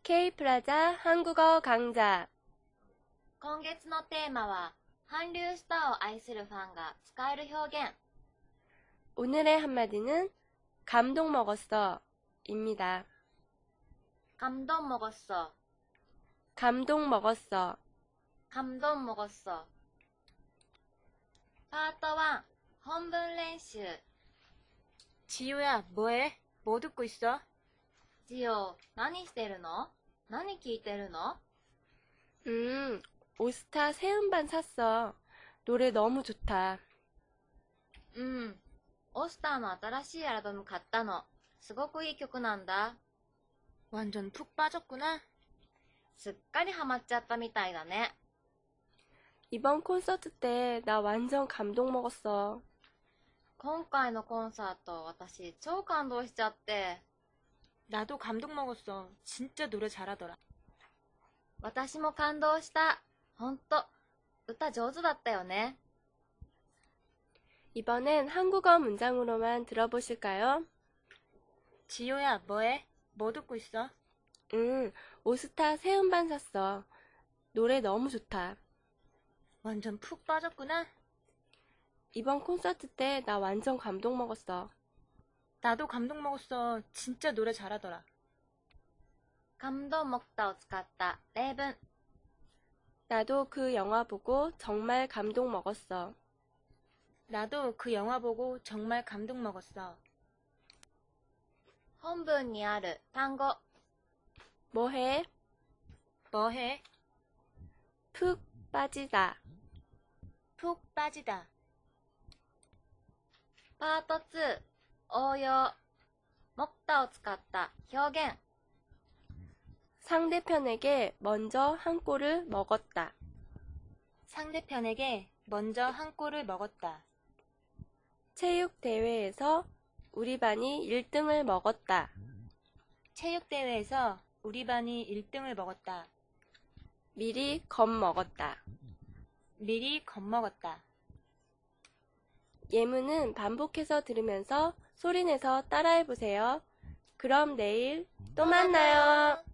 K프라자 한국어 강좌. 今月のテーマは、韓流スターを愛するファンが使える表現。 오늘의 한마디는 감동 먹었어 입니다. 감동 먹었어. 감동 먹었어. 감동 먹었어. 파트 1、本文練習。 지효야, 뭐해? 뭐 듣고 있어? ジオ、何してるの？何聞いてるの？ 오스타 새 음반 샀어. 노래 너무 좋다. オスターの新しいアルバム買ったの。すごくいい曲なんだ。 완전 푹 빠졌구나. すっかりハマっちゃったみたいだね。 이번 콘서트 때 나 완전 감동 먹었어. 今回のコンサート、私超感動しちゃって。 나도 감동 먹었어. 진짜 노래 잘하더라. 私も感動した。ほんと、歌上手だったよね。 이번엔 한국어 문장으로만 들어보실까요? 지효야, 뭐해? 뭐 듣고 있어? 오스타 새 음반 샀어. 노래 너무 좋다. 완전 푹 빠졌구나. 이번 콘서트 때 나 완전 감동 먹었어. 나도 감동 먹었어. 진짜 노래 잘하더라. 感動먹다を使った例文。 나도 그 영화 보고 정말 감동 먹었어. 나도 그 영화 보고 정말 감동 먹었어. 本文にある単語。 뭐해? 뭐해? 푹 빠지다. 푹 빠지다. パート2、応用。먹다を使った表現。 상대편에게 먼저 한 골을 먹었다. 상대편에게 먼저 한 골을 먹었다. 체육대회에서 우리 반이 1등을 먹었다. 체육대회에서 우리 반이 1등을 먹었다. 미리 겁먹었다. 미리 겁먹었다. 예문은 반복해서 들으면서 소리내서 따라해보세요. 그럼 내일 또 만나요.